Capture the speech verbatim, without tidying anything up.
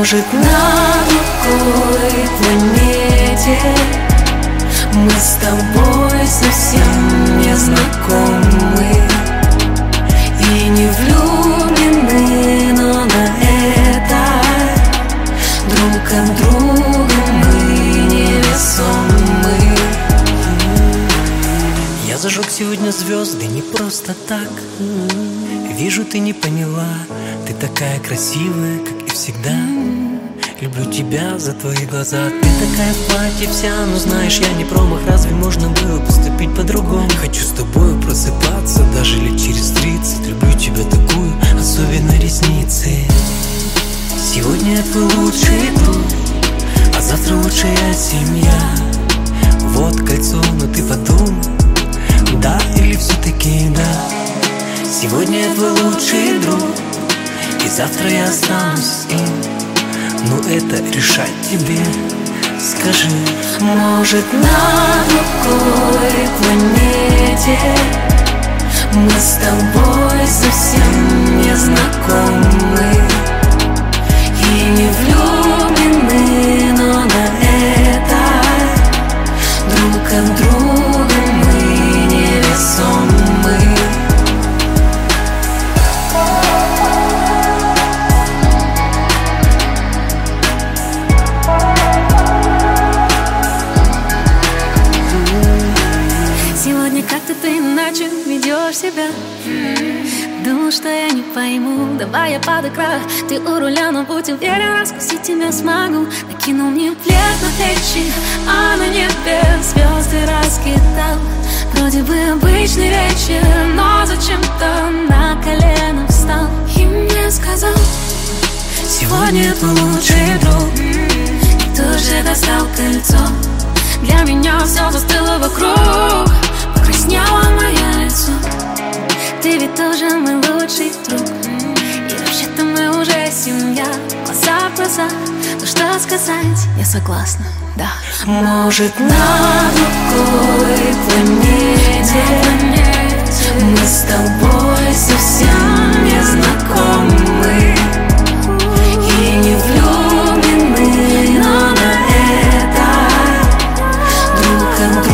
Может, на другой планете мы с тобой совсем не знакомы и не влюблены, но на это друг от друга мы невесомы. Я зажег сегодня звезды не просто так. Вижу, ты не поняла, ты такая красивая, как и всегда. Люблю тебя за твои глаза. Ты такая в платье вся, но знаешь, я не промах. Разве можно было поступить по-другому? Хочу с тобой просыпаться даже лет через тридцать. Люблю тебя такую, особенно ресницы. Сегодня я твой лучший друг, а завтра лучшая семья. Вот кольцо, но ты подумай, да или все-таки да. Сегодня я твой лучший друг, и завтра я останусь им. Но это решать тебе, скажи. Может, на другой планете мы с тобой совсем не знакомы и не влюблены, но на это друг от друга мы невесомы. Как-то ты иначе ведешь себя. Думал, что я не пойму. Давай я под экран, ты у руля, но будь уверен, раскусить тебя смогу. Накинул мне плед на плечи, а на небе звезды раскидал. Вроде бы обычный вечер, но зачем-то на колено встал и мне сказал: сегодня я твой лучший друг. И тут же достал кольцо. Для меня все застыло вокруг, покраснело мое лицо. Ты ведь тоже мой лучший друг, и вообще-то мы уже семья. Глаза в глаза, ну что сказать, я согласна, да. Может, на другой планете мы с тобой совсем не знакомы и не влюблены, но на это друг от друга